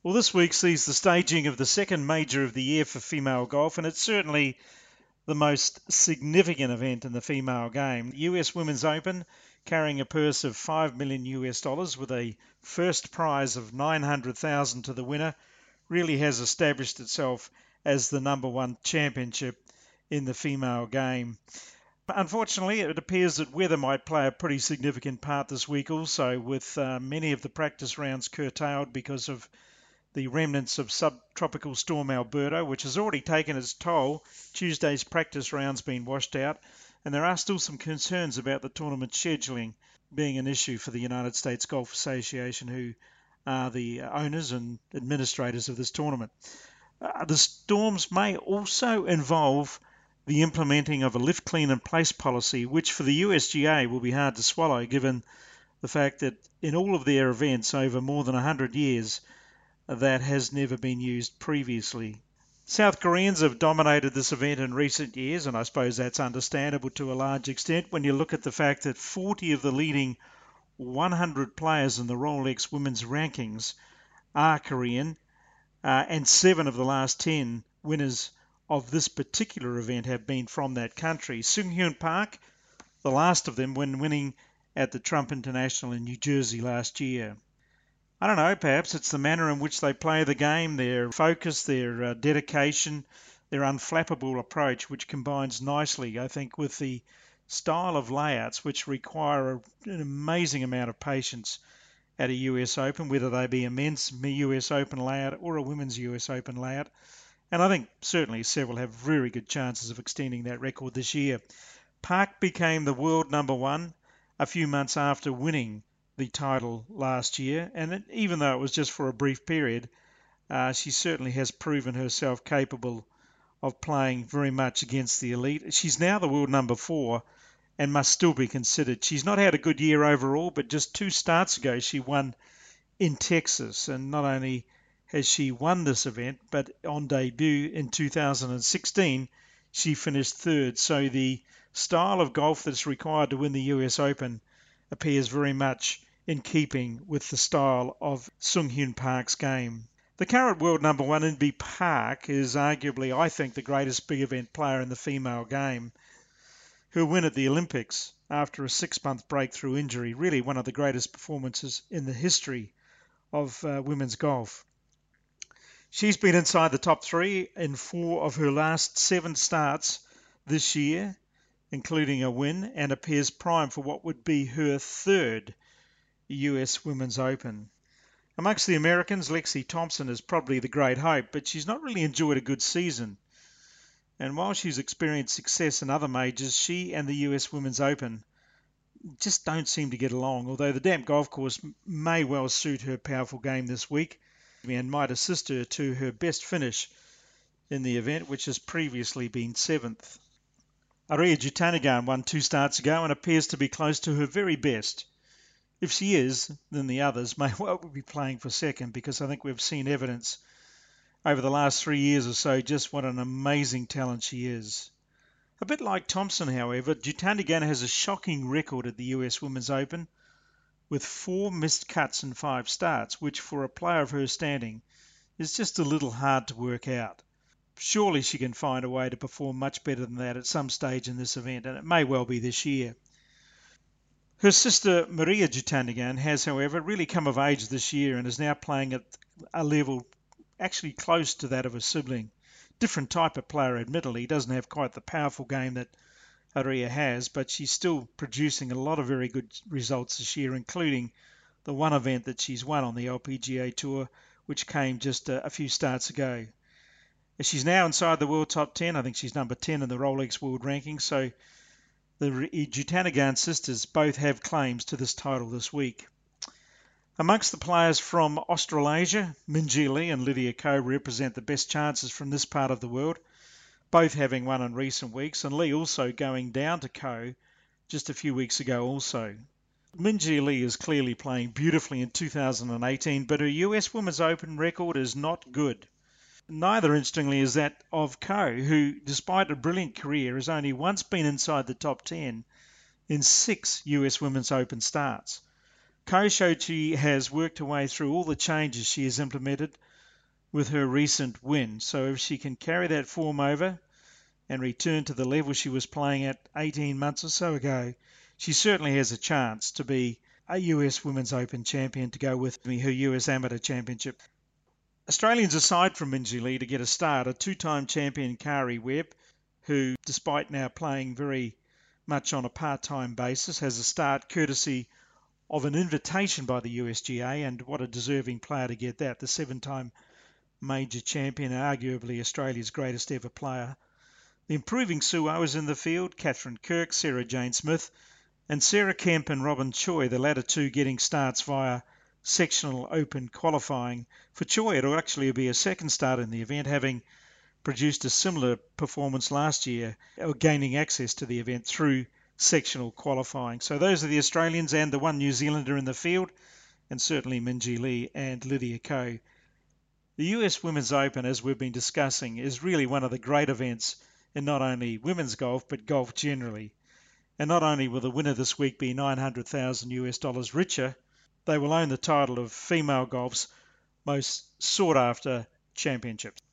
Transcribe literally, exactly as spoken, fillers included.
Well, this week sees the staging of the second major of the year for female golf, and it's certainly the most significant event in the female game. The U S Women's Open, carrying a purse of five million U S dollars with a first prize of nine hundred thousand to the winner, really has established itself as the number one championship in the female game. Unfortunately, it appears that weather might play a pretty significant part this week also, with uh, many of the practice rounds curtailed because of the remnants of subtropical storm Alberto, which has already taken its toll. Tuesday's practice rounds been washed out, and there are still some concerns about the tournament scheduling being an issue for the United States Golf Association, who are the owners and administrators of this tournament. Uh, the storms may also involve the implementing of a lift, clean and place policy, which for the U S G A will be hard to swallow, given the fact that in all of their events over more than one hundred years, that has never been used previously. South Koreans have dominated this event in recent years, and I suppose that's understandable to a large extent when you look at the fact that forty of the leading one hundred players in the Rolex women's rankings are Korean, uh, and seven of the last ten winners of this particular event have been from that country. Sung Hyun Park, the last of them, when winning at the Trump International in New Jersey last year. I don't know, perhaps it's the manner in which they play the game, their focus, their uh, dedication, their unflappable approach, which combines nicely, I think, with the style of layouts which require a, an amazing amount of patience at a U S Open, whether they be a men's U S Open layout or a women's U S Open layout. And I think certainly several have very good chances of extending that record this year. Park became the world number one a few months after winning the title last year, and it, even though it was just for a brief period, uh, she certainly has proven herself capable of playing very much against the elite. She's now the world number four and must still be considered. She's not had a good year overall, but just two starts ago she won in Texas, and not only has she won this event, but on debut in two thousand sixteen she finished third. So the style of golf that's required to win the U S Open appears very much in keeping with the style of Sung Hyun Park's game. The current world number one, Inbee Park, is arguably, I think, the greatest big event player in the female game, who'll win at the Olympics after a six-month breakthrough injury, really one of the greatest performances in the history of uh, women's golf. She's been inside the top three in four of her last seven starts this year, including a win, and appears primed for what would be her third U S Women's Open. Amongst the Americans, Lexi Thompson is probably the great hope, but she's not really enjoyed a good season. And while she's experienced success in other majors, she and the U S Women's Open just don't seem to get along, although the damp golf course may well suit her powerful game this week and might assist her to her best finish in the event, which has previously been seventh. Ariya Jutanugarn won two starts ago and appears to be close to her very best. If she is, then the others may well be playing for second, because I think we've seen evidence over the last three years or so just what an amazing talent she is. A bit like Thompson, however, Jutanugarn has a shocking record at the U S Women's Open, with four missed cuts in five starts, which for a player of her standing is just a little hard to work out. Surely she can find a way to perform much better than that at some stage in this event, and it may well be this year. Her sister Maria Jutanugarn has, however, really come of age this year and is now playing at a level actually close to that of a sibling. Different type of player, admittedly, doesn't have quite the powerful game that Ariya has, but she's still producing a lot of very good results this year, including the one event that she's won on the L P G A Tour, which came just a, a few starts ago. She's now inside the world top ten. I think she's number ten in the Rolex World Ranking, so the Jutanugarn sisters both have claims to this title this week. Amongst the players from Australasia, Minjee Lee and Lydia Ko represent the best chances from this part of the world, both having won in recent weeks, and Lee also going down to Ko just a few weeks ago also. Minjee Lee is clearly playing beautifully in two thousand eighteen, but her U S Women's Open record is not good. Neither, interestingly, is that of Ko, who, despite a brilliant career, has only once been inside the top ten in six U S Women's Open starts. Ko showed she has worked her way through all the changes she has implemented with her recent win. So if she can carry that form over and return to the level she was playing at eighteen months or so ago, she certainly has a chance to be a U S Women's Open champion to go with her U S Amateur Championship. Australians aside from Minjee Lee to get a start are two-time champion Kari Webb, who, despite now playing very much on a part-time basis, has a start courtesy of an invitation by the U S G A, and what a deserving player to get that. The seven-time major champion, arguably Australia's greatest ever player. The improving Suo is in the field, Catherine Kirk, Sarah Jane Smith, and Sarah Kemp and Robin Choi, the latter two getting starts via sectional open qualifying. For Choi, it'll actually be a second start in the event, having produced a similar performance last year, or gaining access to the event through sectional qualifying. So those are the Australians and the one New Zealander in the field, and certainly Minjee Lee and Lydia Ko. The U S Women's Open, as we've been discussing, is really one of the great events in not only women's golf, but golf generally. And not only will the winner this week be nine hundred thousand U S dollars richer, they will own the title of female golf's most sought after championship.